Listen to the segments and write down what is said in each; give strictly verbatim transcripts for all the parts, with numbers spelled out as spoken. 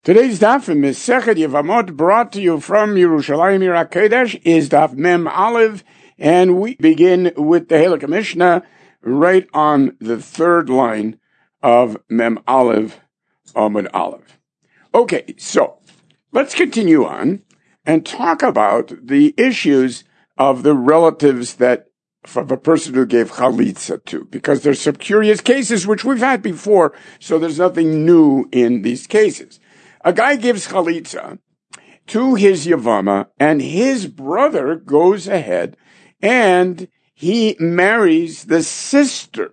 Today's daf in Masechet Yevamot, brought to you from Yerushalayim Ir HaKodesh, is daf Mem Aleph, and we begin with the Halakha Mishnah right on the third line of Mem Aleph, Amud Aleph. Okay, so let's continue on and talk about the issues of the relatives that of a person who gave chalitza to, because there's some curious cases which we've had before, so there's nothing new in these cases. A guy gives chalitza to his yavama, and his brother goes ahead and he marries the sister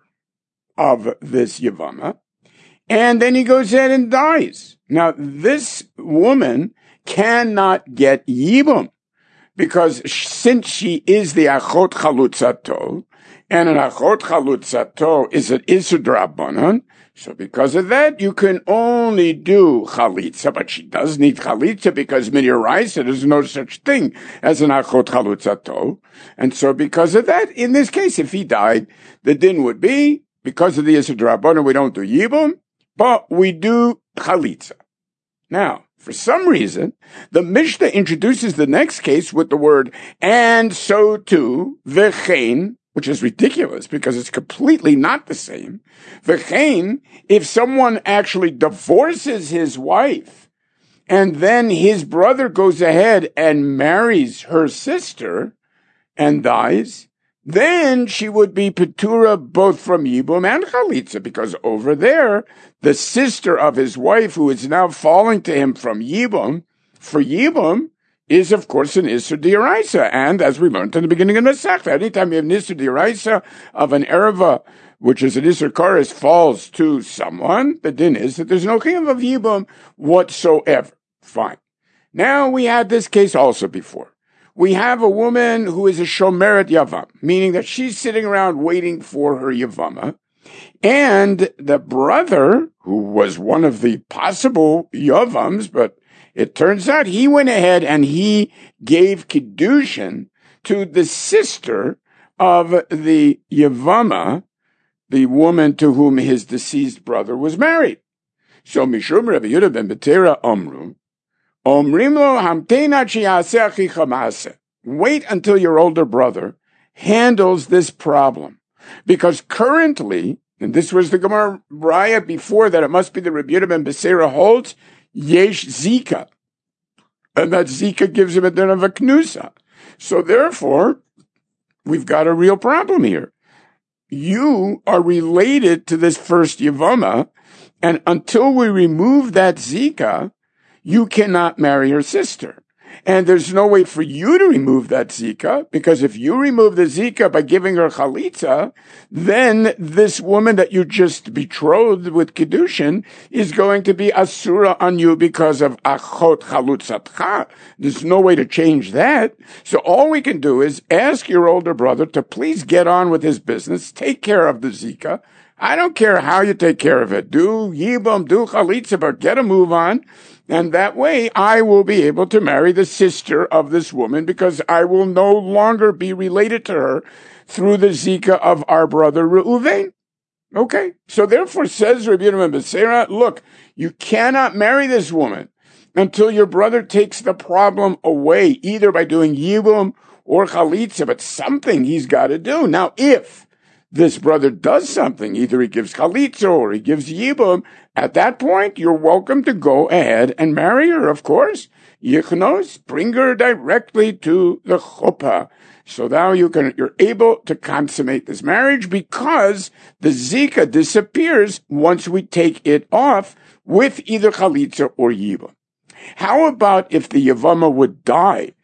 of this yavama, and then he goes ahead and dies. Now, this woman cannot get yibum, because since she is the achot chalutzato, and an achot chalutzato is an isur d'rabbanan, so because of that, you can only do chalitza, but she does need chalitza because midiraisa, there's no such thing as an achot chalutzato. And so because of that, in this case, if he died, the din would be, because of the isur d'rabbanan, we don't do yibum, but we do chalitza. Now, for some reason, the Mishnah introduces the next case with the word, and so too, v'chein, which is ridiculous because it's completely not the same. V'chein, if someone actually divorces his wife, and then his brother goes ahead and marries her sister and dies, then she would be petura both from yibum and chalitza, because over there, the sister of his wife, who is now falling to him from yibum, for yibum, is of course an isur d'oraisa. And as we learned in the beginning of the Masechta, anytime you have an isur d'oraisa of an ereva, which is an isur kares, falls to someone, the din is that there's no chiyuv of yibum whatsoever. Fine. Now we had this case also before. We have a woman who is a shomeret yavam, meaning that she's sitting around waiting for her yavama, and the brother, who was one of the possible yavams, but it turns out he went ahead and he gave kiddushin to the sister of the yavama, the woman to whom his deceased brother was married. So Mishum Rabbi Yehuda ben Betera Omru, Omrim lo hamteina chi'aseh achicha ma'aseh. Wait until your older brother handles this problem. Because currently, and this was the Gemara Raya before that, it must be the Rabbi Yehuda ben Betera holds, yesh zika. And that zika gives him a din of a knusa. So therefore, we've got a real problem here. You are related to this first yavama, and until we remove that zika, you cannot marry her sister. And there's no way for you to remove that zika, because if you remove the zika by giving her chalitza, then this woman that you just betrothed with kiddushin is going to be asura on you because of achot chalutzatcha. There's no way to change that. So all we can do is ask your older brother to please get on with his business, take care of the zika. I don't care how you take care of it. Do yibum, do chalitza, but get a move on. And that way, I will be able to marry the sister of this woman, because I will no longer be related to her through the zika of our brother Reuven. Okay? So therefore, says Rabbi Yehuda ben Betera, look, you cannot marry this woman until your brother takes the problem away, either by doing yibum or chalitza, but something he's got to do. Now, if this brother does something, either he gives chalitza or he gives yibum, at that point, you're welcome to go ahead and marry her, of course. Yichnos, bring her directly to the chuppah. So now you can, you're able to consummate this marriage, because the zika disappears once we take it off with either chalitza or yibum. How about if the yavama would die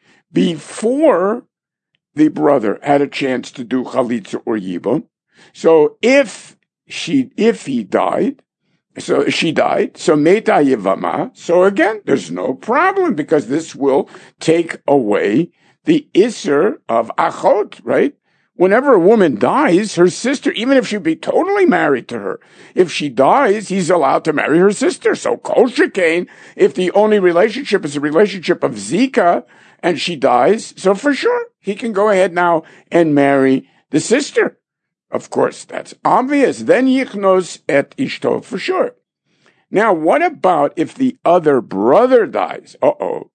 before the brother had a chance to do chalitza or yibum? So if she, if he died, so she died, so meta yavama, so again, there's no problem, because this will take away the isser of achot, right? Whenever a woman dies, her sister, even if she be totally married to her, if she dies, he's allowed to marry her sister. So kol shekain, if the only relationship is a relationship of zika, and she dies, so for sure, he can go ahead now and marry the sister. Of course, that's obvious. Then yichnos et ishto, for sure. Now, what about if the other brother dies? Uh-oh.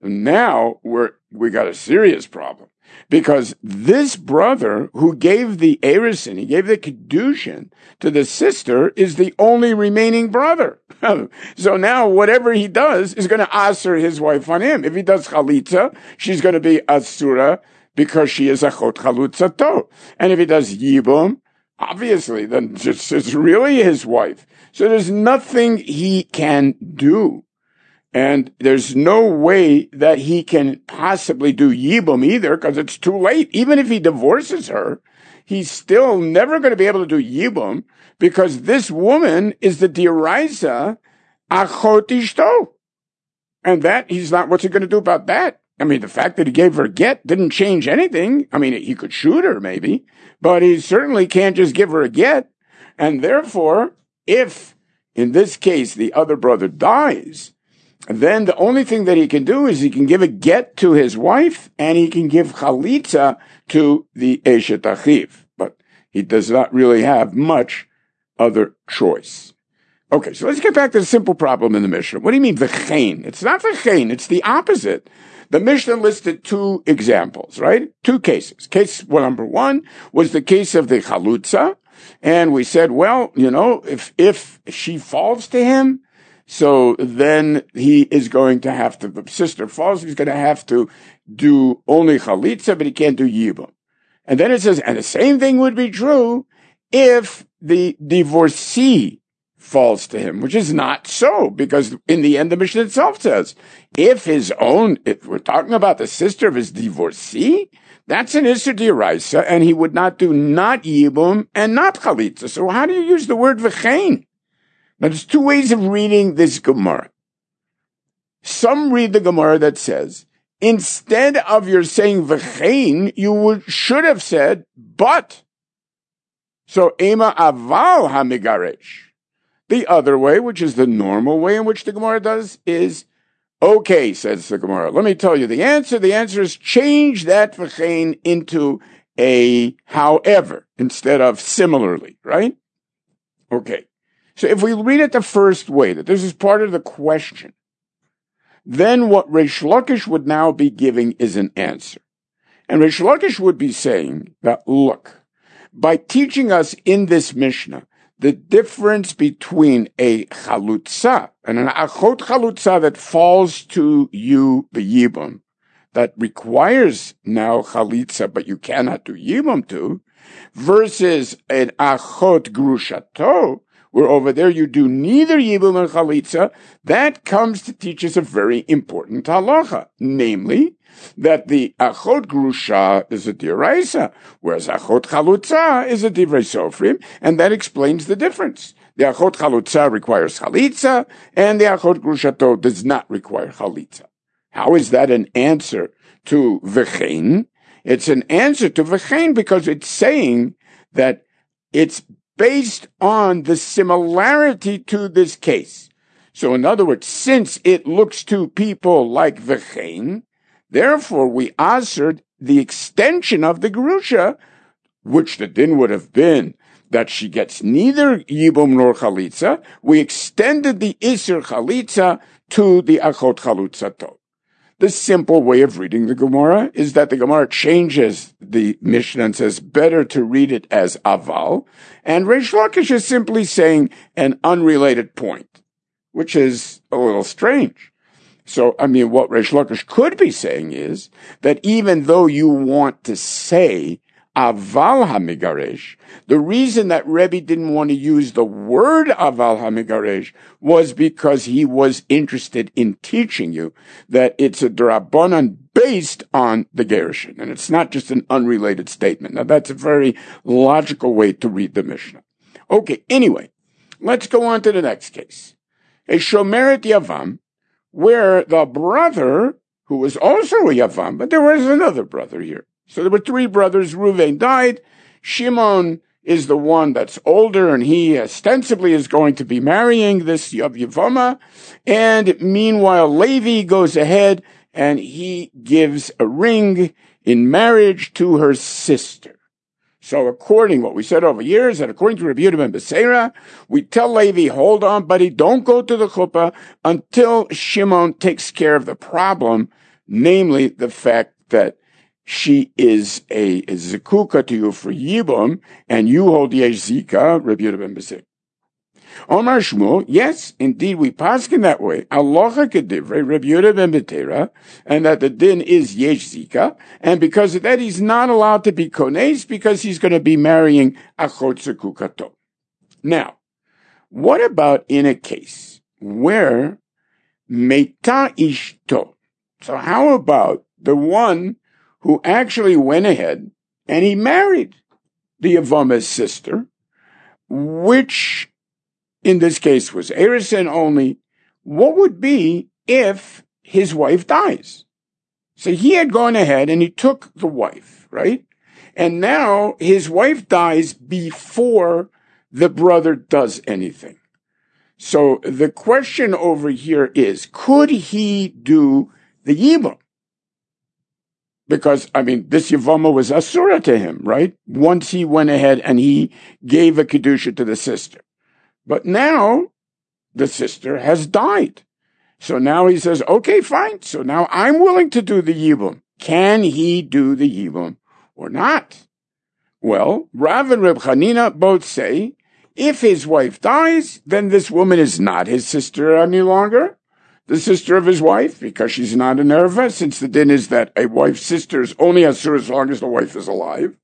Now we're, we got a serious problem. Because this brother who gave the Erisin, he gave the Kedushin to the sister, is the only remaining brother. So now whatever he does is going to asur his wife on him. If he does chalitza, she's going to be asura because she is achot chalutzato. And if he does yibum, obviously, then it's, it's really his wife. So there's nothing he can do. And there's no way that he can possibly do yibum either, because it's too late. Even if he divorces her, he's still never going to be able to do yibum, because this woman is the diraisa achot ishto. And that, he's not, what's he going to do about that? I mean, the fact that he gave her a get didn't change anything. I mean, he could shoot her maybe, but he certainly can't just give her a get. And therefore, if in this case the other brother dies, then the only thing that he can do is he can give a get to his wife and he can give chalitza to the Eshet Achiv. But he does not really have much other choice. Okay, so let's get back to the simple problem in the Mishnah. What do you mean v'chein? It's not v'chein, it's the opposite. The Mishnah listed two examples, right? Two cases. Case well, number one was the case of the chalutza. And we said, well, you know, if, if she falls to him, so then he is going to have to, the sister falls, he's going to have to do only chalitza, but he can't do yibum. And then it says, and the same thing would be true if the divorcee falls to him, which is not so, because in the end the Mishnah itself says, if his own, if we're talking about the sister of his divorcee, that's an Isser D'Oraisa, and he would not do not yibum and not chalitza. So how do you use the word v'chein? Now, there's two ways of reading this Gemara. Some read the Gemara that says, instead of your saying v'chein, you would, should have said, but. So, ema aval hamigaresh. The other way, which is the normal way in which the Gemara does, is, okay, says the Gemara. Let me tell you the answer. The answer is change that v'chein into a however, instead of similarly, right? Okay. So if we read it the first way, that this is part of the question, then what Reish Lakish would now be giving is an answer. And Reish Lakish would be saying that, look, by teaching us in this Mishnah the difference between a chalutza and an achot chalutza that falls to you, the yibum, that requires now chalitza, but you cannot do yibum to, versus an achot grushato, where over there you do neither yibum nor chalitza, that comes to teach us a very important halacha, namely, that the achot grusha is a diraisa, whereas achot chalutza is a divrei sofrim, and that explains the difference. The achot chalutza requires chalitza, and the achot grushato does not require chalitza. How is that an answer to v'chein? It's an answer to v'chein because it's saying that it's based on the similarity to this case. So in other words, since it looks to people like v'chein, therefore we answered the extension of the gerusha, which the din would have been that she gets neither yibum nor chalitza. We extended the iser chalitza to the achot chalutzato. The simple way of reading the Gemara is that the Gemara changes the Mishnah and says better to read it as aval, and Reish Lakish is simply saying an unrelated point, which is a little strange. So, I mean, what Reish Lakish could be saying is that even though you want to say aval hamigaresh, the reason that Rebbe didn't want to use the word aval hamigaresh was because he was interested in teaching you that it's a drabanan based on the gerushin, and it's not just an unrelated statement. Now, that's a very logical way to read the Mishnah. Okay, anyway, let's go on to the next case. A shomeret yavam, where the brother, who was also a yavam, but there was another brother here. So there were three brothers. Reuven died. Shimon is the one that's older, and he ostensibly is going to be marrying this Yavama. And meanwhile, Levi goes ahead and he gives a ring in marriage to her sister. So according, what we said over here is that according to Rabbi Yehuda ben Beseira, we tell Levi, hold on, buddy, don't go to the chuppah until Shimon takes care of the problem, namely the fact that she is a, a zekuka to you for Yibum, and you hold Yesh Zika, Rabbi Yehuda ben Beseira. Omar Shmuel, yes, indeed, we paskin that way. Alocha kedivrei Rabbi Yehuda ben Beteira, and that the din is Yesh Zika, and because of that, he's not allowed to be kones because he's going to be marrying achot zekukato. Now, what about in a case where meta ishto? So how about the one who actually went ahead and he married the Yavama's sister, which in this case was Erison only? What would be if his wife dies? So he had gone ahead and he took the wife, right? And now his wife dies before the brother does anything. So the question over here is, could he do the Yibum? Because, I mean, this Yavama was Asura to him, right? Once he went ahead and he gave a Kedusha to the sister. But now the sister has died. So now he says, okay, fine. So now I'm willing to do the Yibum. Can he do the Yibum or not? Well, Rav and Reb Chanina both say, if his wife dies, then this woman is not his sister any longer, the sister of his wife, because she's not an erva, since the din is that a wife's sister is only asur as long as the wife is alive.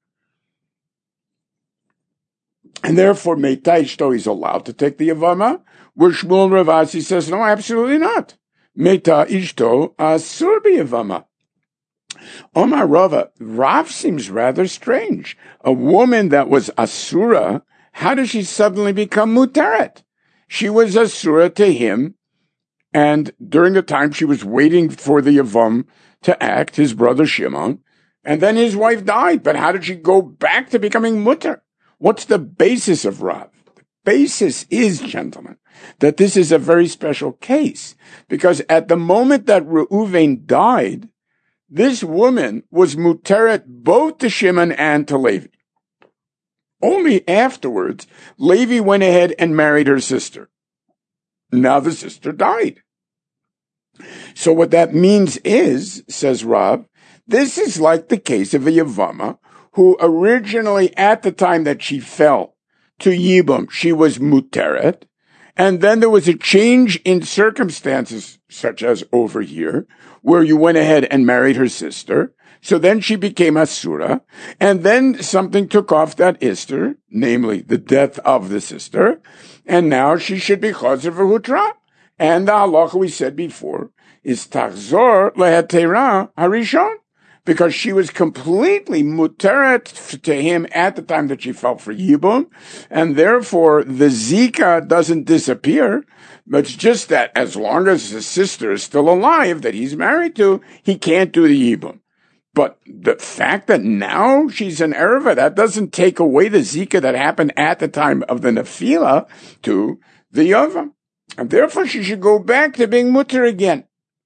And therefore, Meita Ishto is allowed to take the Yavama, where Shmuel Ravasi says, no, absolutely not. Meita Ishto asur b'Yavama. Omar Rava, Rav seems rather strange. A woman that was asura, how does she suddenly become muteret? She was asura to him, and during the time she was waiting for the Yavam to act, his brother Shimon, and then his wife died. But how did she go back to becoming mutter? What's the basis of Rav? The basis is, gentlemen, that this is a very special case, because at the moment that Reuven died, this woman was muteret both to Shimon and to Levi. Only afterwards, Levi went ahead and married her sister. Now the sister died. So what that means is, says Rav, this is like the case of a Yavama, who originally, at the time that she fell to Yibum, she was muteret, and then there was a change in circumstances, such as over here, where you went ahead and married her sister, so then she became Asura, and then something took off that Ister, namely the death of the sister, and now she should be Chazer v'Hutra. And the halacha we said before is Tachzor lehetera harishon, because she was completely muteret to him at the time that she fell for Yibum, and therefore the Zika doesn't disappear, but it's just that as long as his sister is still alive that he's married to, he can't do the Yibum. But the fact that now she's an erva, that doesn't take away the Zika that happened at the time of the Nefila to the Yavam. And therefore she should go back to being mutter again.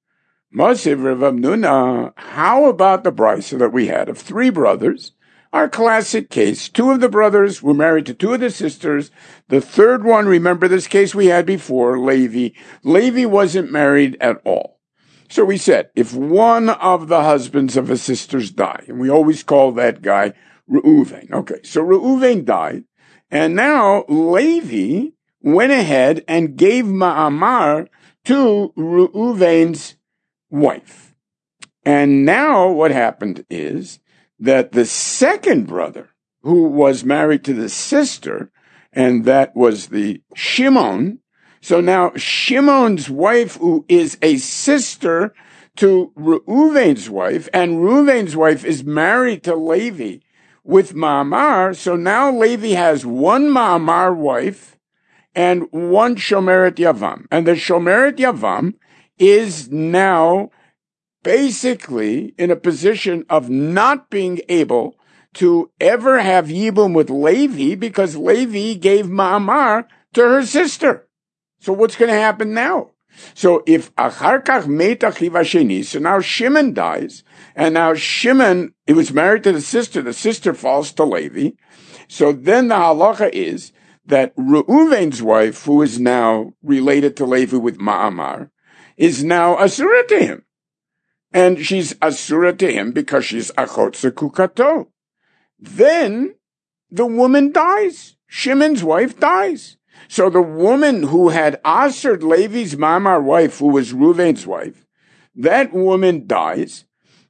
Masiv Rav Amnuna, how about the brisa that we had of three brothers? Our classic case, two of the brothers were married to two of the sisters. The third one, remember this case we had before, Levi. Levi wasn't married at all. So we said, if one of the husbands of the sisters die, and we always call that guy Reuven. Okay, so Reuven died, and now Levi went ahead and gave Ma'amar to Reuven's wife. And now what happened is that the second brother, who was married to the sister, and that was the Shimon, so now Shimon's wife, who is a sister to Reuven's wife, and Reuven's wife is married to Levi with Ma'amar, so now Levi has one Ma'amar wife and one Shomeret Yavam. And the Shomeret Yavam is now basically in a position of not being able to ever have Yibum with Levi because Levi gave Ma'amar to her sister. So what's going to happen now? So if achar kach met achiv hasheni, so now Shimon dies, and now Shimon, he was married to the sister, the sister falls to Levi. So then the halacha is that Reuven's wife, who is now related to Levi with Ma'amar, is now asura to him. And she's asura to him because she's achot sekukato. Then the woman dies. Shimon's wife dies. So the woman who had assured Levi's Ma'amar wife, who was Reuven's wife, that woman dies.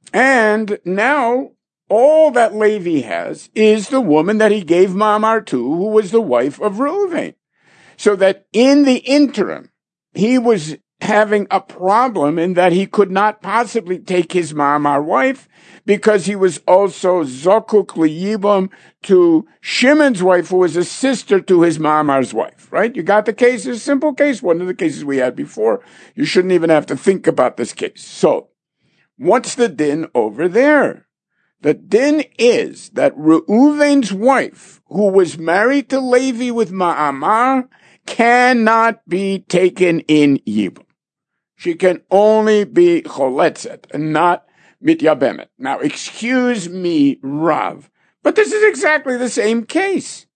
And now all that Levi has is the woman that he gave Ma'amar to, who was the wife of Reuven. So that in the interim, he was having a problem in that he could not possibly take his Ma'amar wife because he was also zokuk liyibam to Shimon's wife, who was a sister to his Ma'amar's wife, right? You got the case? It's a simple case, one of the cases we had before. You shouldn't even have to think about this case. So, what's the din over there? The din is that Reuven's wife, who was married to Levi with Ma'amar, cannot be taken in Yibum. She can only be choletzet and not mityabemet. Now, excuse me, Rav, but this is exactly the same case.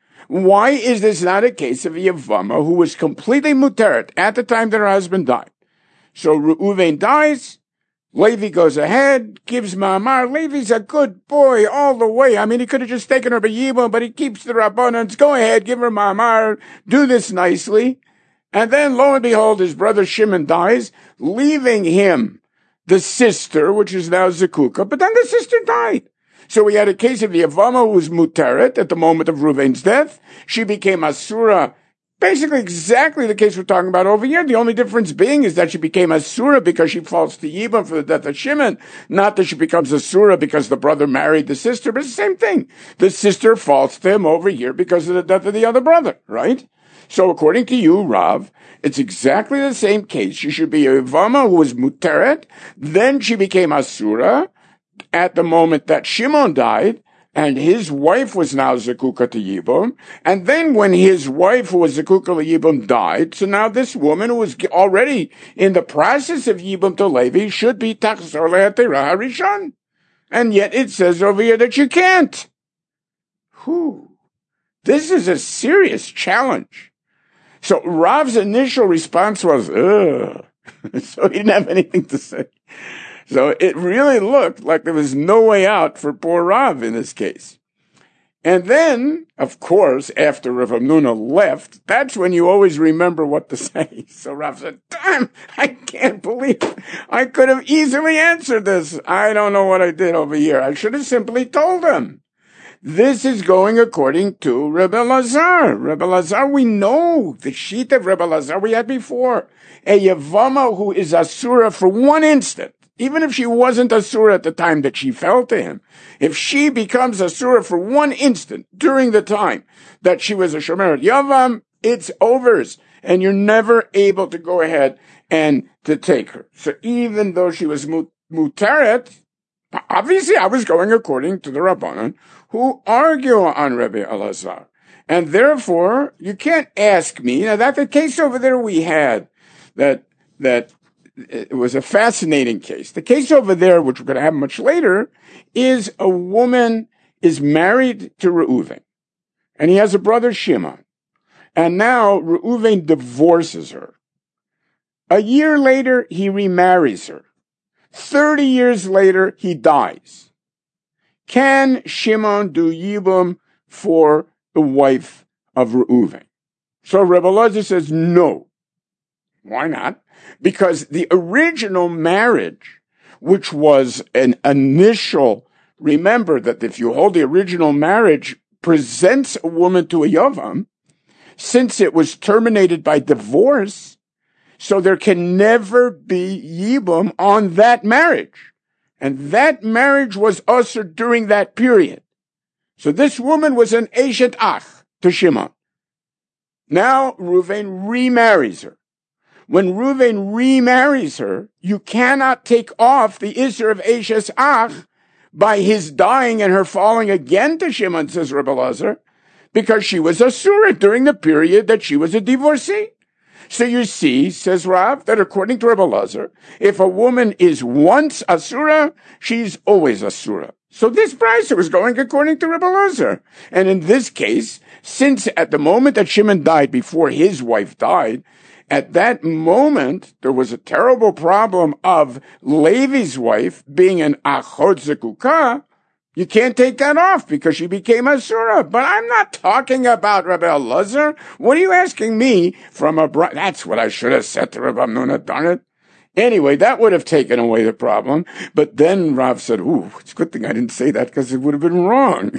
Why is this not a case of a Yavama who was completely muteret at the time that her husband died? So Reuven dies, Levi goes ahead, gives Ma'amar. Levi's a good boy all the way. I mean, he could have just taken her b'yibum, but he keeps the Rabbanans. Go ahead, give her Ma'amar, do this nicely. And then, lo and behold, his brother Shimon dies, leaving him the sister, which is now Zekuka, but then the sister died. So we had a case of the Yavama who was muteret at the moment of Reuven's death. She became Asura. Basically exactly the case we're talking about over here. The only difference being is that she became Asura because she falls to Yibam for the death of Shimon, not that she becomes Asura because the brother married the sister, but it's the same thing. The sister falls to him over here because of the death of the other brother, right? So according to you, Rav, it's exactly the same case. She should be a Yavama who was Muteret, then she became Asura at the moment that Shimon died, and his wife was now Zekuka to Yibum. And then when his wife, who was Zekuka to Yibum, died, so now this woman who was already in the process of Yibum to Levi should be Tachzor Le'atera Harishon. And yet it says over here that you can't. Whew. This is a serious challenge. So Rav's initial response was, ugh. So he didn't have anything to say. So it really looked like there was no way out for poor Rav in this case. And then, of course, after Rav Hamnuna left, that's when you always remember what to say. So Rav said, damn, I can't believe it. I could have easily answered this. I don't know what I did over here. I should have simply told him. This is going according to Rebbe Lazar. Rebbe Lazar, we know the sheet of Rebbe Lazar we had before. A Yavama who is Asura for one instant, even if she wasn't Asura at the time that she fell to him, if she becomes Asura for one instant during the time that she was a Shomeret Yavam, it's overs, and you're never able to go ahead and to take her. So even though she was Muteret, obviously I was going according to the Rabbanan, who argue on Rebbe Elazar. And therefore, you can't ask me, now that the case over there we had, that, that, it was a fascinating case. The case over there, which we're going to have much later, is a woman is married to Reuven, and he has a brother Shimon. And now Reuven divorces her. A year later, he remarries her. Thirty years later, he dies. Can Shimon do Yibum for the wife of Reuven? So Rebbe Elazar says no. Why not? Because the original marriage, which was an initial, remember that if you hold the original marriage presents a woman to a Yavam, since it was terminated by divorce, so there can never be Yibum on that marriage. And that marriage was ushered during that period. So this woman was an Eshet Ach to Shimon. Now Reuven remarries her. When Reuven remarries her, you cannot take off the Isser of Eshet Ach by his dying and her falling again to Shimon, says Rebbe Elazar, because she was Asura during the period that she was a divorcee. So you see, says Rav, that according to Rebbe Lazar, if a woman is once asura, she's always asura. So this brisa was going according to Rebbe Lazar. And in this case, since at the moment that Shimon died, before his wife died, at that moment, there was a terrible problem of Levi's wife being an achot zekukah. You can't take that off because she became asura. But I'm not talking about Rabbi Elazar. What are you asking me from a bri- That's what I should have said to Rabbi Amnuna, darn it. Anyway, that would have taken away the problem. But then Rav said, ooh, it's a good thing I didn't say that because it would have been wrong.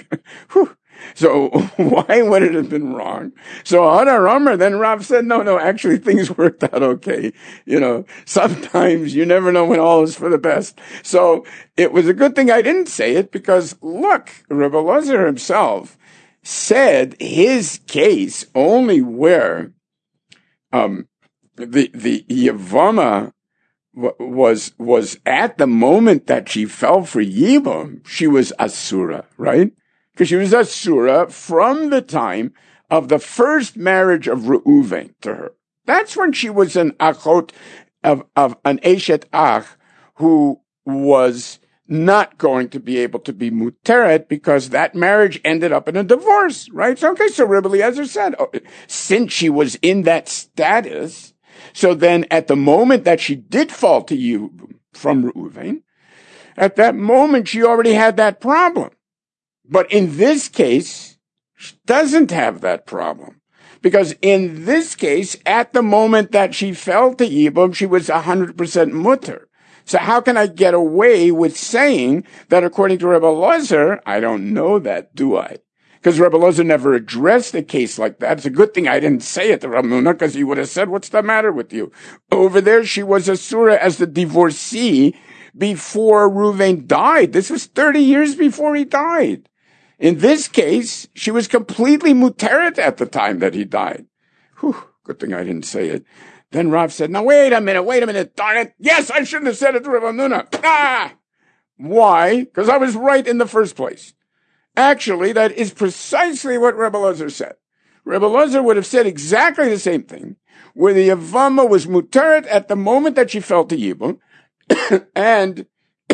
So why would it have been wrong? So Hadar Amar, then Rav said, no, no, actually things worked out okay. You know, sometimes you never know when all is for the best. So it was a good thing I didn't say it because look, Rebbe Lazar himself said his case only where, um, the, the Yavama was, was at the moment that she fell for Yibam, she was Asura, right? Because she was Asura from the time of the first marriage of Reuven to her. That's when she was an achot of, of an Eshet Ach who was not going to be able to be muteret because that marriage ended up in a divorce, right? So, okay, so Rebbe Eliezer said, oh, since she was in that status, so then at the moment that she did fall to you from Reuven, at that moment she already had that problem. But in this case, she doesn't have that problem. Because in this case, at the moment that she fell to Yibam, she was one hundred percent mutter. So how can I get away with saying that according to Rebbe Lazar, I don't know that, do I? Because Rebbe Lazar never addressed a case like that. It's a good thing I didn't say it to Rav Nuna, because he would have said, what's the matter with you? Over there, she was a surah as the divorcee before Reuven died. This was thirty years before he died. In this case, she was completely muteret at the time that he died. Whew, good thing I didn't say it. Then Rav said, now wait a minute, wait a minute, darn it. Yes, I shouldn't have said it to Rav Nuna. Ah! Why? Because I was right in the first place. Actually, that is precisely what Rebbe Elazar said. Rebbe Elazar would have said exactly the same thing, where the Yavama was muteret at the moment that she fell to Yibum, and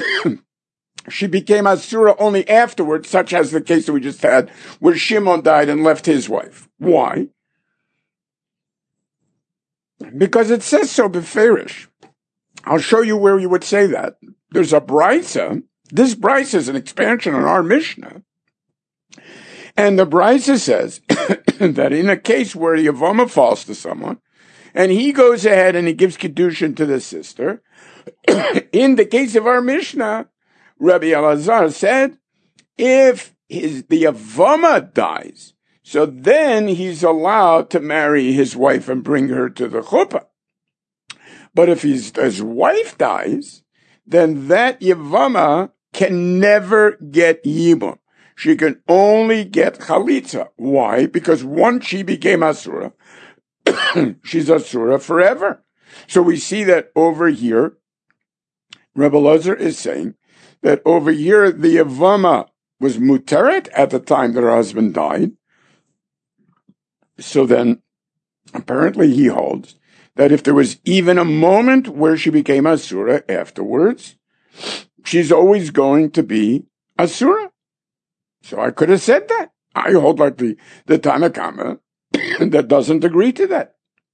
she became Asura only afterwards, such as the case that we just had, where Shimon died and left his wife. Why? Because it says so beferish. I'll show you where you would say that. There's a brisa. This brisa is an expansion on our Mishnah. And the brisa says that in a case where the Yavama falls to someone, and he goes ahead and he gives kedushin to the sister, in the case of our Mishnah, Rabbi Elazar said, if his, the Yavama dies, so then he's allowed to marry his wife and bring her to the chuppah. But if his, his wife dies, then that Yavama can never get Yibum. She can only get Chalitza. Why? Because once she became Asura, she's Asura forever. So we see that over here, Rebbe Elazar is saying that over here the Yavama was muteret at the time that her husband died. So then, apparently he holds that if there was even a moment where she became Asura afterwards, she's always going to be Asura. So I could have said that. I hold like the, the Tanna Kama that doesn't agree to that.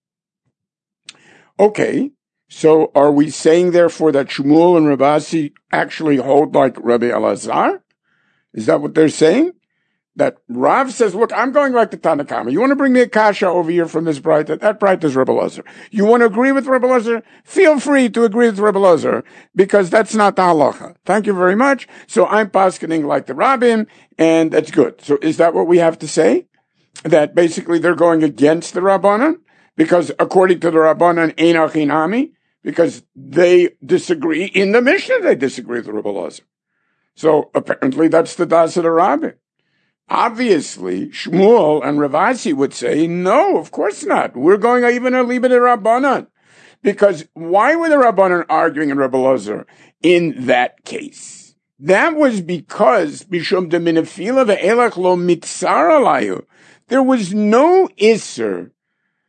Okay, so are we saying therefore that Shmuel and Rabasi actually hold like Rabbi Elazar? Is that what they're saying? That Rav says, look, I'm going like the Tanna Kama. You want to bring me a kasha over here from this Braita? That Braita is Rebbe Elazar. You want to agree with Rebbe Elazar? Feel free to agree with Rebbe Elazar, because that's not the halacha. Thank you very much. So I'm paskening like the Rabbim, and that's good. So is that what we have to say? That basically they're going against the Rabbanan? Because according to the Rabbanan, ein achinami, because they disagree in the Mishnah, they disagree with Rebbe Elazar. So apparently that's the das of the Rabbim. Obviously, Shmuel and Ravasi would say, no, of course not. We're going even a libet Rabbanan. Because why were the Rabbanan arguing in Rebbe Elazar in that case? That was because, Bishum de Minafila ve'elach lo mitzar alayu, there was no Isser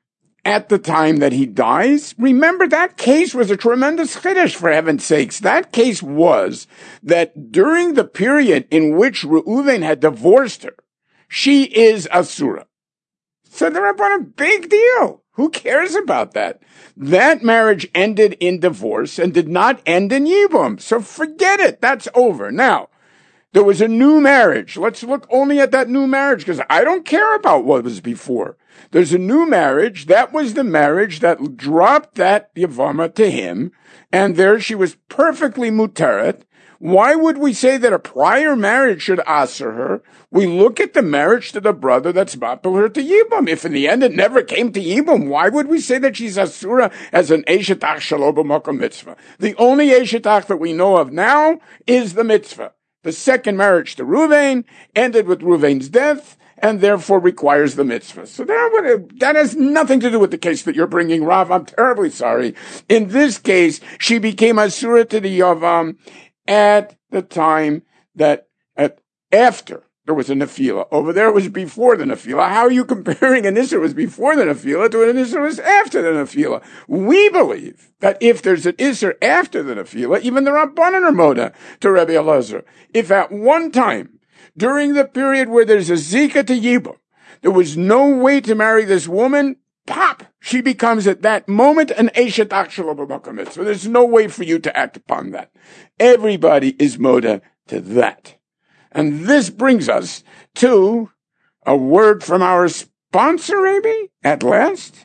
at the time that he dies. Remember, that case was a tremendous chiddush, for heaven's sakes. That case was that during the period in which Reuven had divorced her, she is asura. So they're up on a big deal. Who cares about that? That marriage ended in divorce and did not end in yibum. So forget it. That's over. Now, there was a new marriage. Let's look only at that new marriage, because I don't care about what was before. There's a new marriage. That was the marriage that dropped that Yavama to him, and there she was perfectly muteret. Why would we say that a prior marriage should answer her? We look at the marriage to the brother that's popular to Yibum. If in the end it never came to Yibum, why would we say that she's asura as an eshetach shelo b'makom mitzvah? The only eshetach that we know of now is the mitzvah. The second marriage to Reuven ended with Reuven's death, and therefore requires the mitzvah. So that, would, that has nothing to do with the case that you're bringing, Rav. I'm terribly sorry. In this case, she became asura to the Yavam at the time that, at, after there was a nefila. Over there it was before the nefila. How are you comparing an Isser was before the nefila to an Isser was after the nefila? We believe that if there's an Isser after the nefila, even the Rabbanan are moda to Rabbi Elazar. If at one time, during the period where there's a zika to Yibum, there was no way to marry this woman, pop, she becomes at that moment an Eshet Achshelo b'makom mitzvah. There's no way for you to act upon that. Everybody is moda to that. And this brings us to a word from our sponsor, maybe, at last.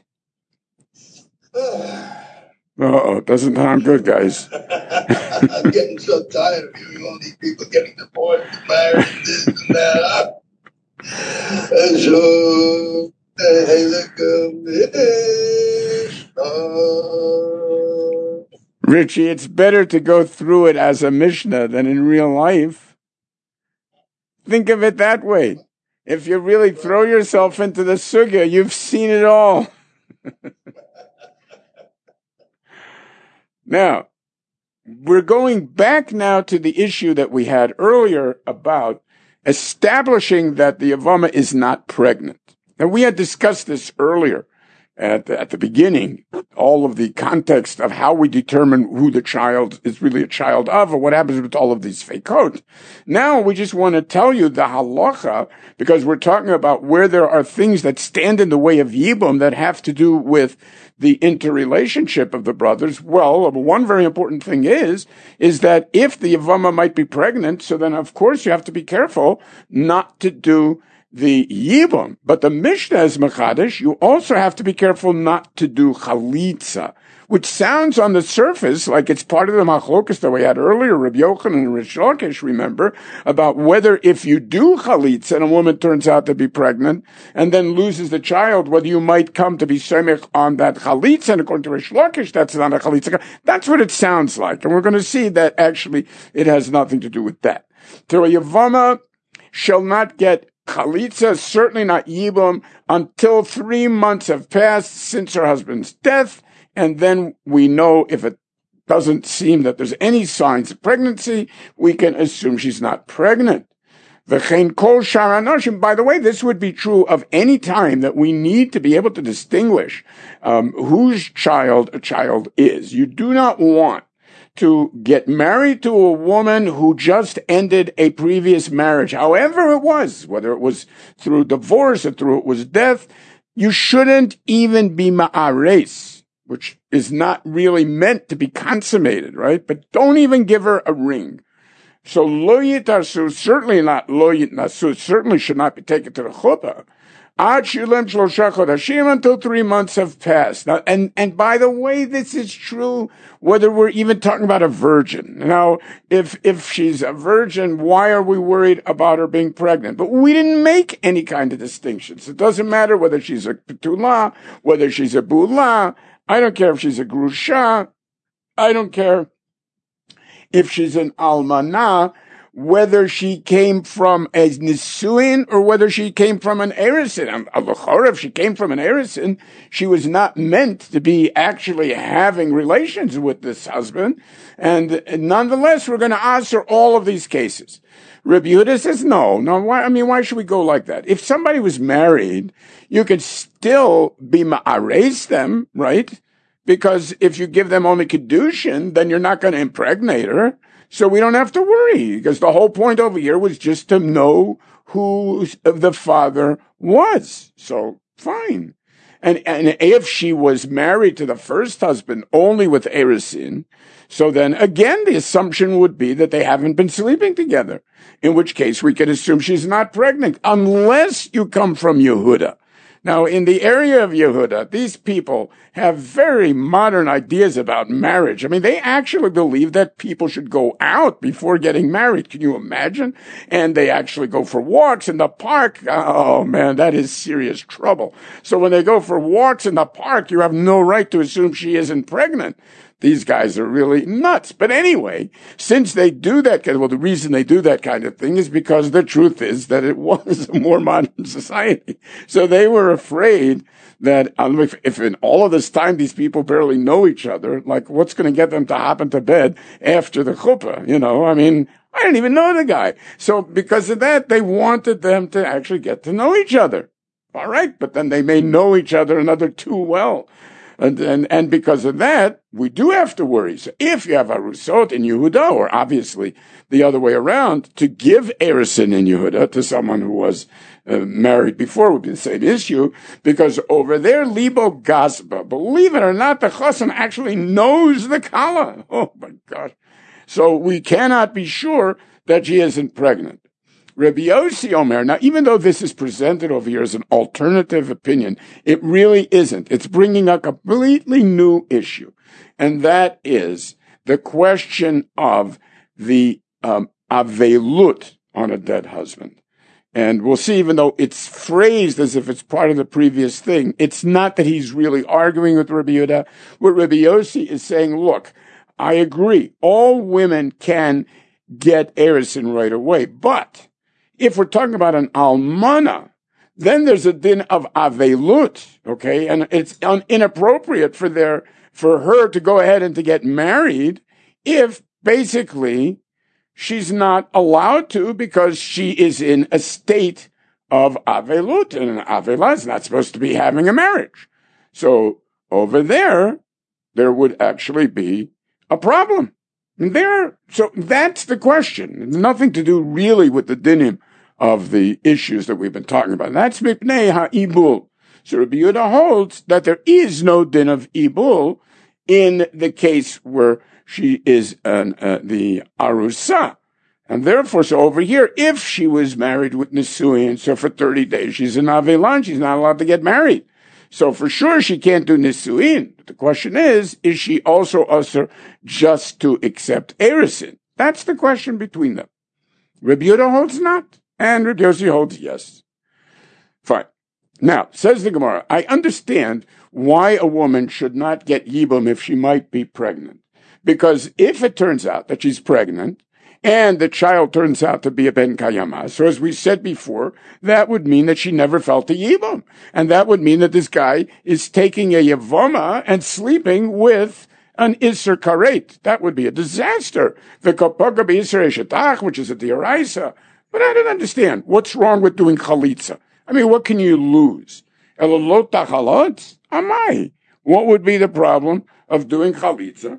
Uh-oh, it doesn't sound good, guys. I'm getting so tired of hearing all these people getting divorced, married, this and that. And so, hey, look, Richie, it's better to go through it as a Mishnah than in real life. Think of it that way. If you really throw yourself into the sugya, you've seen it all. Now, we're going back now to the issue that we had earlier about establishing that the Yavama is not pregnant. Now, we had discussed this earlier at the, at the beginning, all of the context of how we determine who the child is really a child of, or what happens with all of these fakot. Now, we just want to tell you the halacha, because we're talking about where there are things that stand in the way of Yibum that have to do with the interrelationship of the brothers. Well, one very important thing is, is that if the Yavama might be pregnant, so then of course you have to be careful not to do the Yibum. But the Mishnah is Mechadish, you also have to be careful not to do Chalitza, which sounds on the surface like it's part of the Machlokas that we had earlier, Rabbi Yochanan and Rish Lakish, remember, about whether if you do Chalitza and a woman turns out to be pregnant and then loses the child, whether you might come to be Semech on that Chalitza, and according to Rish Lakish, that's not a Chalitza. That's what it sounds like. And we're going to see that actually it has nothing to do with that. So a Yavama shall not get Chalitza, certainly not Yibum, until three months have passed since her husband's death, and then we know if it doesn't seem that there's any signs of pregnancy, we can assume she's not pregnant. V'chein kol shar anoshim. By the way, this would be true of any time that we need to be able to distinguish um, whose child a child is. You do not want to get married to a woman who just ended a previous marriage, however it was, whether it was through divorce or through it was death. You shouldn't even be ma'ares, which is not really meant to be consummated, right? But don't even give her a ring. So lo yitarsu, certainly not lo yitnasu, certainly should not be taken to the chuppah. Ad shilem shlosha chodashim, until three months have passed. Now, and, and by the way, this is true whether we're even talking about a virgin. Now, if, if she's a virgin, why are we worried about her being pregnant? But we didn't make any kind of distinctions. It doesn't matter whether she's a petula, whether she's a bula. I don't care if she's a grusha. I don't care if she's an almanah. whether she came from a Nisuin or whether she came from an Erisin. If she came from an Erisin, she was not meant to be actually having relations with this husband. And nonetheless, we're going to answer all of these cases. Rabbi Yehuda says, no, no, why, I mean, why should we go like that? If somebody was married, you could still be ma'ares them, right? Because if you give them only kedushin, then you're not going to impregnate her. So we don't have to worry, because the whole point over here was just to know who the father was. So fine. And, and if she was married to the first husband only with Erisin, so then again, the assumption would be that they haven't been sleeping together, in which case we could assume she's not pregnant, unless you come from Yehuda. Now, in the area of Yehuda, these people have very modern ideas about marriage. I mean, they actually believe that people should go out before getting married. Can you imagine? And they actually go for walks in the park. Oh, man, that is serious trouble. So when they go for walks in the park, you have no right to assume she isn't pregnant. These guys are really nuts. But anyway, since they do that kind of, well, the reason they do that kind of thing is because the truth is that it was a more modern society. So they were afraid that um, if, if in all of this time these people barely know each other, like what's going to get them to hop into bed after the chuppah? You know, I mean, I didn't even know the guy. So because of that, they wanted them to actually get to know each other. All right. But then they may know each other another too well. And, and, and because of that, we do have to worry. So if you have Arusot in Yehuda, or obviously the other way around, to give Erisin in Yehuda to someone who was uh, married before would be the same issue, because over there, Libo Gazba, believe it or not, the Chassan actually knows the Kala. Oh my God. So we cannot be sure that she isn't pregnant. Rabbi Yossi Omer, now even though this is presented over here as an alternative opinion, it really isn't. It's bringing a completely new issue. And that is the question of the um, avelut on a dead husband. And we'll see, even though it's phrased as if it's part of the previous thing, it's not that he's really arguing with Rabbi Yehuda. What Rabbi Yossi is saying, look, I agree, all women can get Erisin right away, but if we're talking about an almana, then there's a din of avelut, okay? And it's un- inappropriate for their, for her to go ahead and to get married if basically she's not allowed to, because she is in a state of avelut, and an avela is not supposed to be having a marriage. So over there, there would actually be a problem. And there, so that's the question. It's nothing to do really with the dinim of the issues that we've been talking about. That's mipnei ha'ibul. So Rabbi Yehuda holds that there is no din of ibul in the case where she is an, uh, the arusa. And therefore, so over here, if she was married with nisuin, so for thirty days she's an avelan, she's not allowed to get married. So for sure she can't do nisuin. But the question is, is she also usher just to accept erisin? That's the question between them. Rabbi Yehuda holds not. And Rabbi Yossi holds yes. Fine. Now, says the Gemara, I understand why a woman should not get yibum if she might be pregnant. Because if it turns out that she's pregnant, and the child turns out to be a ben kayama, so as we said before, that would mean that she never felt a yibum. And that would mean that this guy is taking a yavoma and sleeping with an Isser Karet. That would be a disaster. The Kopoga be Isser Eshetach, which is a Dioraisa. But I don't understand. What's wrong with doing chalitza? I mean, what can you lose? Elolot tachalot? Amai. What would be the problem of doing chalitza?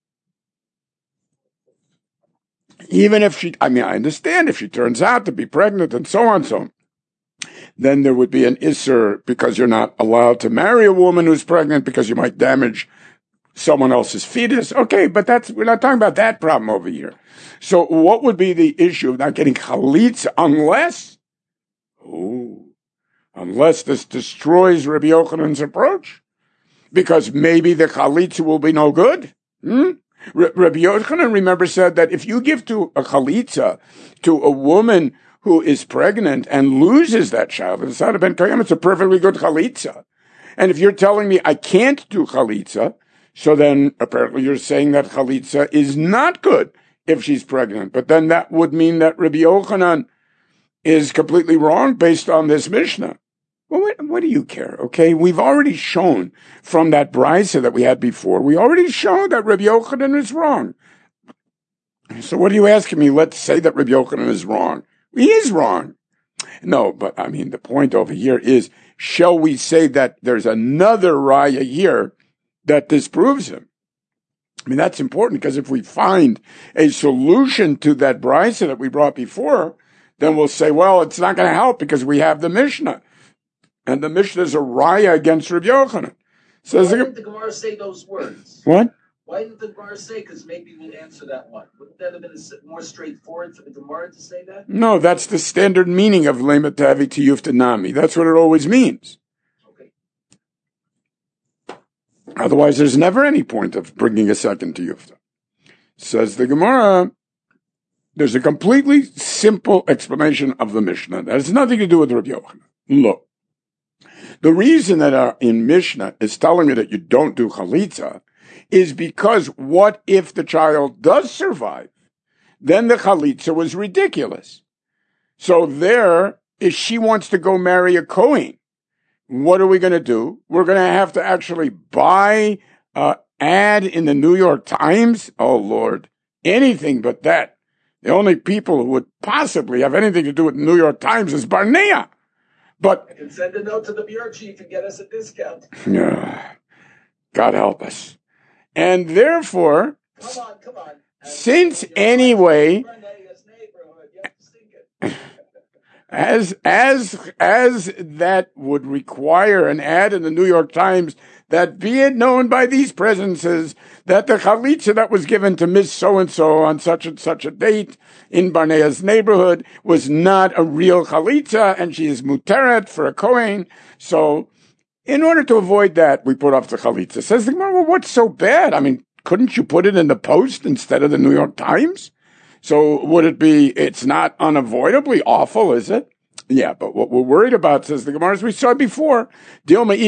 Even if she, I mean, I understand if she turns out to be pregnant and so on, so on. Then there would be an Isser because you're not allowed to marry a woman who's pregnant because you might damage someone else's fetus. Okay, but that's, we're not talking about that problem over here. So what would be the issue of not getting chalitza unless, oh, unless this destroys Rabbi Yochanan's approach? Because maybe the chalitza will be no good. Hmm? R- Rabbi Yochanan, remember, said that if you give to a chalitza to a woman who is pregnant and loses that child, it's not a ben kayam, it's a perfectly good chalitza. And if you're telling me I can't do chalitza, so then apparently you're saying that chalitza is not good if she's pregnant. But then that would mean that Rabbi Yochanan is completely wrong based on this Mishnah. Well, what, what do you care? Okay, we've already shown from that brisa that we had before, we already showed that Rabbi Yochanan is wrong. So what are you asking me? Let's say that Rabbi Yochanan is wrong. He is wrong. No, but I mean, the point over here is, shall we say that there's another raya here that disproves him? I mean, that's important, because if we find a solution to that brisa that we brought before, then we'll say, well, it's not going to help because we have the Mishnah. And the Mishnah is a raya against Rabbi Yochanan. Says Why didn't the Gemara say those words? What? Why didn't the Gemara say? Because maybe we'll answer that one. Wouldn't that have been more straightforward for the Gemara to say that? No, that's the standard meaning of Lema Tavi to Yuftanami. That's what it always means. Okay. Otherwise, there's never any point of bringing a second to Yufta. Says the Gemara, there's a completely simple explanation of the Mishnah. That has nothing to do with Rabbi Yochanan. Look, the reason that our, in Mishnah is telling me that you don't do chalitza is because what if the child does survive? Then the chalitza was ridiculous. So there, if she wants to go marry a Kohen, what are we going to do? We're going to have to actually buy an ad in the New York Times? Oh, Lord, anything but that. The only people who would possibly have anything to do with the New York Times is Barnea. But I can send a note to the bureau chief and get us a discount. Yeah, God help us. And therefore, come on, come on. Since anyway, as as as that would require an ad in the New York Times that be it known by these presences that the chalitza that was given to Miss So-and-so on such and such a date in Barnea's neighborhood was not a real chalitza, and she is muteret for a Kohen. So in order to avoid that, we put off the chalitza. Says the Gemara, well, what's so bad? I mean, couldn't you put it in the Post instead of the New York Times? So would it be, it's not unavoidably awful, is it? Yeah, but what we're worried about, says the Gemara, as we saw before, there may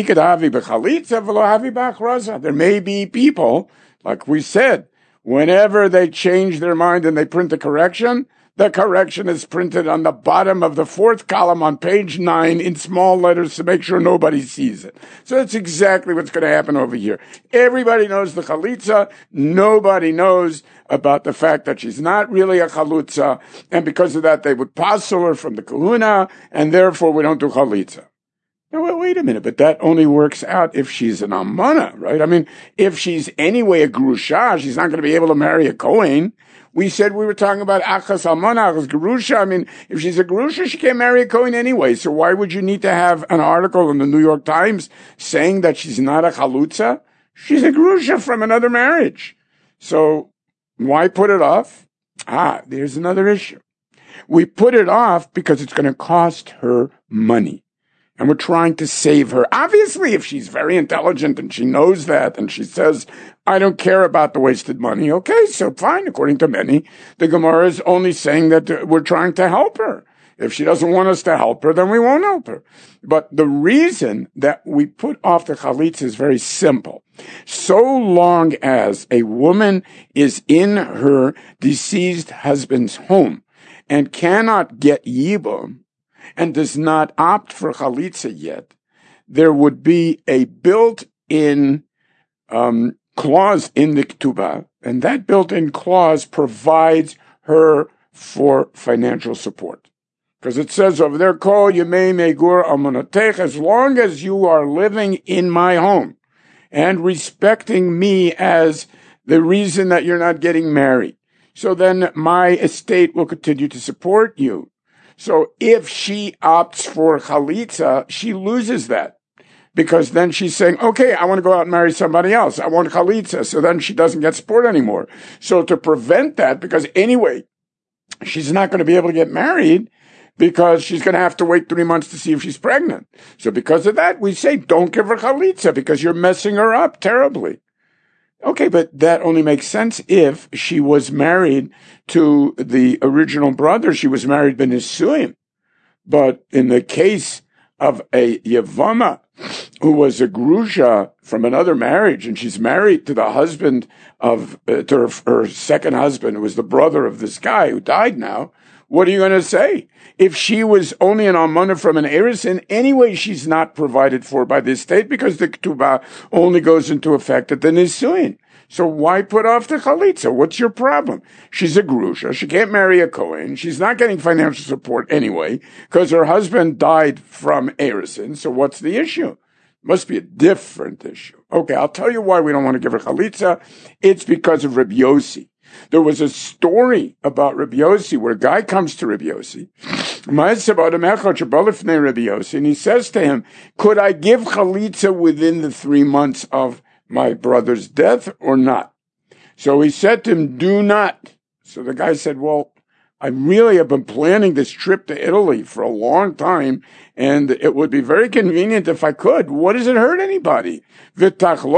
be people, like we said, whenever they change their mind and they print a correction, the correction is printed on the bottom of the fourth column on page nine in small letters to make sure nobody sees it. So that's exactly what's going to happen over here. Everybody knows the chalitza. Nobody knows about the fact that she's not really a chalutza. And because of that, they would passel her from the kahuna, and therefore we don't do chalitza. Now, wait, wait a minute, but that only works out if she's an almana, right? I mean, if she's anyway a grusha, she's not going to be able to marry a kohen. We said we were talking about achas almana, achas gerusha. I mean, if she's a gerusha, she can't marry a kohen anyway. So why would you need to have an article in the New York Times saying that she's not a chalutza? She's a gerusha from another marriage. So why put it off? Ah, there's another issue. We put it off because it's going to cost her money. And we're trying to save her. Obviously, if she's very intelligent and she knows that and she says, I don't care about the wasted money, okay, so fine. According to many, the Gemara is only saying that we're trying to help her. If she doesn't want us to help her, then we won't help her. But the reason that we put off the chalitza is very simple. So long as a woman is in her deceased husband's home and cannot get yibum, and does not opt for chalitza yet, there would be a built-in um, clause in the ketubah, and that built-in clause provides her for financial support. Because it says over there, Kol yemei megur almonotech, as long as you are living in my home and respecting me as the reason that you're not getting married, so then my estate will continue to support you. So if she opts for chalitza, she loses that. Because then she's saying, okay, I want to go out and marry somebody else. I want chalitza. So then she doesn't get support anymore. So to prevent that, because anyway, she's not going to be able to get married because she's going to have to wait three months to see if she's pregnant. So because of that, we say, don't give her chalitza because you're messing her up terribly. Okay, but that only makes sense if she was married to the original brother. She was married b'nisuim. But in the case of a yavama who was a grusha from another marriage, and she's married to the husband of, uh, to her, her second husband, who was the brother of this guy who died now, what are you going to say? If she was only an almana from an erisin, anyway, she's not provided for by the state because the ketubah only goes into effect at the nisuin. So why put off the chalitza? What's your problem? She's a grusha. She can't marry a Kohen. She's not getting financial support anyway because her husband died from erisin. So what's the issue? Must be a different issue. Okay, I'll tell you why we don't want to give her chalitza. It's because of Rabbi Yossi. There was a story about Rabbi Yossi where a guy comes to Rabbi Yossi, and he says to him, could I give chalitza within the three months of my brother's death or not? So he said to him, do not. So the guy said, well, I really have been planning this trip to Italy for a long time, and it would be very convenient if I could. What does it hurt anybody? And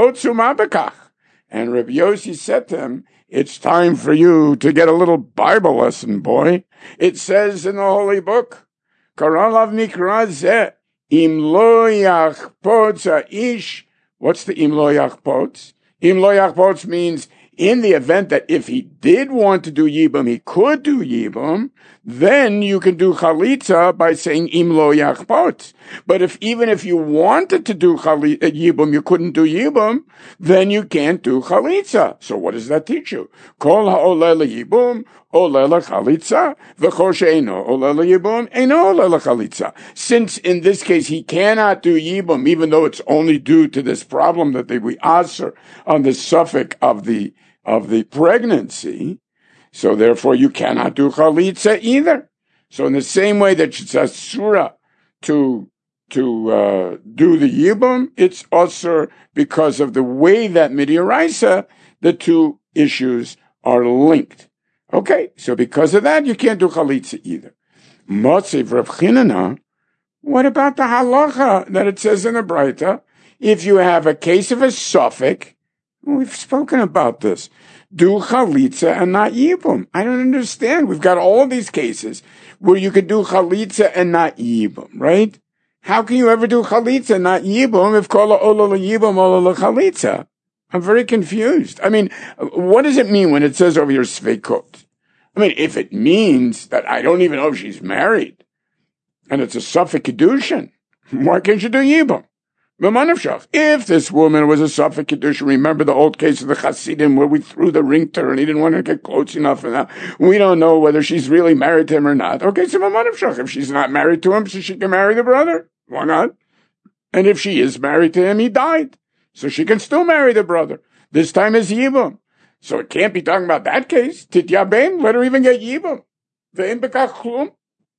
Rabbi Yossi said to him, it's time for you to get a little Bible lesson, boy. It says in the Holy Book, Karalav Mikra Zeh, Im lo yachpotz ish. What's the Im lo yachpotz? Im lo yachpotz means in the event that if he did want to do Yibum, he could do Yibum, then you can do Chalitza by saying Im lo yachpotz. But if even if you wanted to do Chalitza, Yibum, you couldn't do Yibum, then you can't do Chalitza. So what does that teach you? Kol ha'oleh le'yibum, oleh le'chalitza, v'chol she'eino oleh le'yibum, eino oleh le'chalitza. Since in this case he cannot do Yibum, even though it's only due to this problem that they we answer on the suffix of the of the pregnancy, so therefore you cannot do Chalitza either. So in the same way that it's asura to to uh, do the Yibum, it's also because of the way that Midiaraisa, the two issues are linked. Okay, so because of that, you can't do Chalitza either. Motziv Rav Chinana, what about the halacha that it says in the Braita? If you have a case of a suffix, we've spoken about this, do Chalitza and not Yibum. I don't understand. We've got all these cases where you could do Chalitza and not Yibum, right? How can you ever do Chalitza and not Yibum if Kol Ola Yibum Ola Chalitza? I'm very confused. I mean, what does it mean when it says over here Sveikot? I mean, if it means that I don't even know if she's married, and it's a suffix kedushin, why can't you do Yibum? If this woman was a suffix kedushin, remember the old case of the Hasidim where we threw the ring to her and he didn't want to get close enough, and now we don't know whether she's really married to him or not. Okay, so if she's not married to him, so she can marry the brother. Why not? And if she is married to him, he died. So she can still marry the brother. This time is Yibum. So it can't be talking about that case. Titya ben, let her even get Yibum. Ve'im bekach chlum.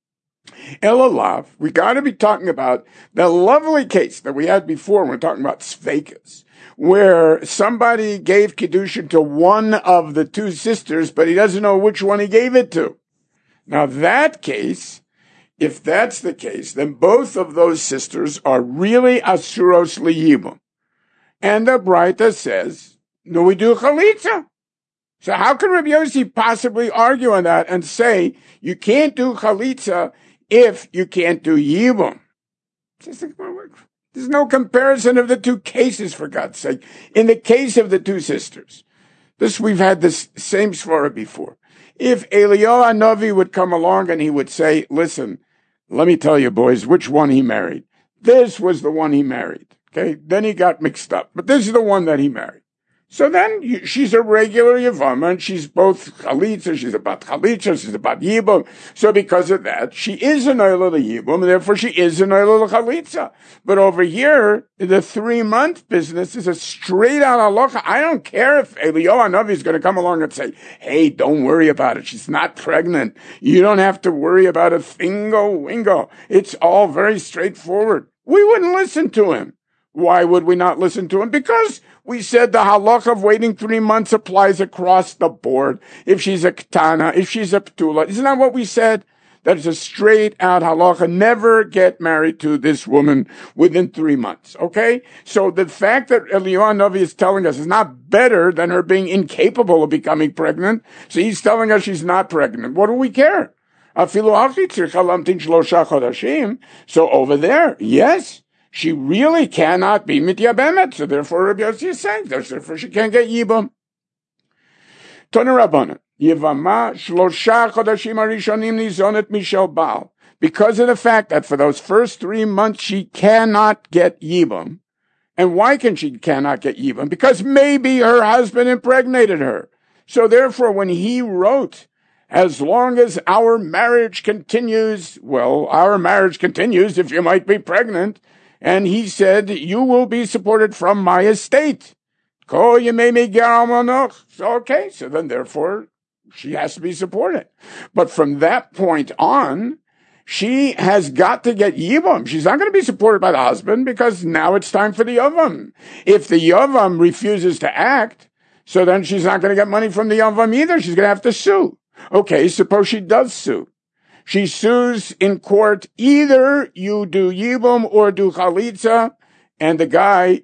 Elalav, we got to be talking about the lovely case that we had before when we're talking about Sveikas, where somebody gave Kedushin to one of the two sisters, but he doesn't know which one he gave it to. Now that case, if that's the case, then both of those sisters are really Asuros Liyibum. And the Braita says, no, we do Chalitza. So how can Rabbi Yossi possibly argue on that and say you can't do Chalitza if you can't do Yibum? There's no comparison of the two cases, for God's sake. In the case of the two sisters, this we've had this same svara before. If Eliyahu Hanavi would come along and he would say, listen, let me tell you, boys, which one he married. This was the one he married. Okay, then he got mixed up, but this is the one that he married. So then you, she's a regular Yavama, and she's both Chalitza, she's about Chalitza, she's about Yibum. So because of that, she is an Oila Yibum, and therefore she is an Oila Chalitza. But over here, the three-month business is a straight-out halacha. I don't care if Eliyahu Hanavi is going to come along and say, hey, don't worry about it. She's not pregnant. You don't have to worry about a thingo wingo. It's all very straightforward. We wouldn't listen to him. Why would we not listen to him? Because we said the halacha of waiting three months applies across the board. If she's a ketana, if she's a ptula. Isn't that what we said? That is a straight out halacha. Never get married to this woman within three months. Okay? So the fact that Eliyahu Hanavi is telling us is not better than her being incapable of becoming pregnant. So he's telling us she's not pregnant. What do we care? So over there, yes. she really cannot be mityabemet. So therefore, Rabbi Yossi is saying, therefore she can't get yibum. Tonu Rabbanan, Yevama shlosha chodashim harishonim nizonet mishel baal. Because of the fact that for those first three months she cannot get yibum. And why can she cannot get yibum? Because maybe her husband impregnated her. So therefore, when he wrote, as long as our marriage continues, well, our marriage continues if you might be pregnant, and he said, you will be supported from my estate. So okay, so then therefore, she has to be supported. But from that point on, she has got to get Yibum. She's not going to be supported by the husband because now it's time for the Yavam. If the Yavam refuses to act, so then she's not going to get money from the Yavam either. She's going to have to sue. Okay, suppose she does sue. She sues in court. Either you do Yibum or do Chalitza, and the guy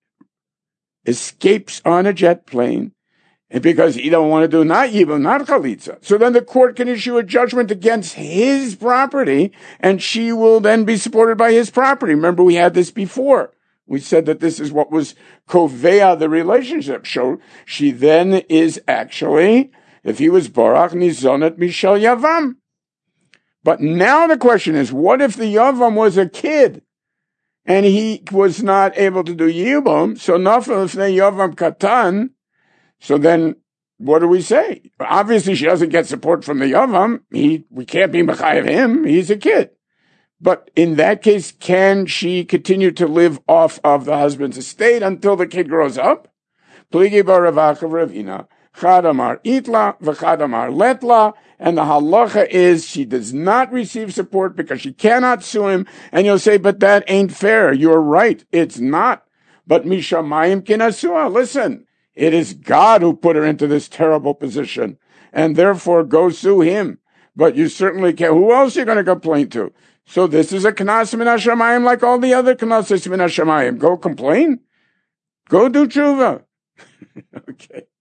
escapes on a jet plane, and because he don't want to do not Yibum, not Chalitza. So then the court can issue a judgment against his property, and she will then be supported by his property. Remember, we had this before. We said that this is what was kovea the relationship. So she then is actually, if he was Barach, nizonet mishel yavam. But now the question is, what if the yavam was a kid? And he was not able to do Yibum, so nafel ifnei yavam katan. So then, what do we say? Obviously, she doesn't get support from the yavam. He, we can't be mechayev him. He's a kid. But in that case, can she continue to live off of the husband's estate until the kid grows up? Pligi bar Ravach of Ravina, chadamar itla v'chadamar letla. And the halacha is she does not receive support because she cannot sue him. And you'll say, but that ain't fair. You're right. It's not. But mishamayim kinasua. Listen, it is God who put her into this terrible position. And therefore, go sue him. But you certainly can't. Who else are you going to complain to? So this is a knas min hashamayim like all the other knases min hashamayim. Go complain. Go do tshuva. Okay.